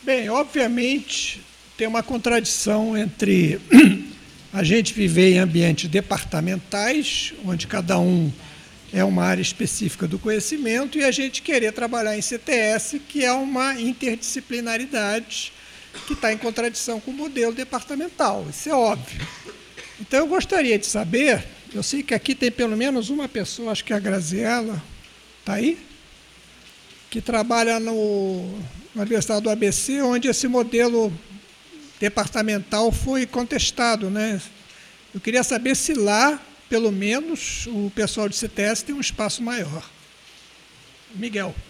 Bem, obviamente, tem uma contradição entre a gente viver em ambientes departamentais, onde cada um é uma área específica do conhecimento, e a gente querer trabalhar em CTS, que é uma interdisciplinaridade que está em contradição com o modelo departamental. Isso é óbvio. Então, eu gostaria de saber, eu sei que aqui tem pelo menos uma pessoa, acho que é a Graziella, está aí? Que trabalha na Universidade do ABC, onde esse modelo departamental foi contestado, né? Eu queria saber se lá, pelo menos, o pessoal de CTS tem um espaço maior. Miguel.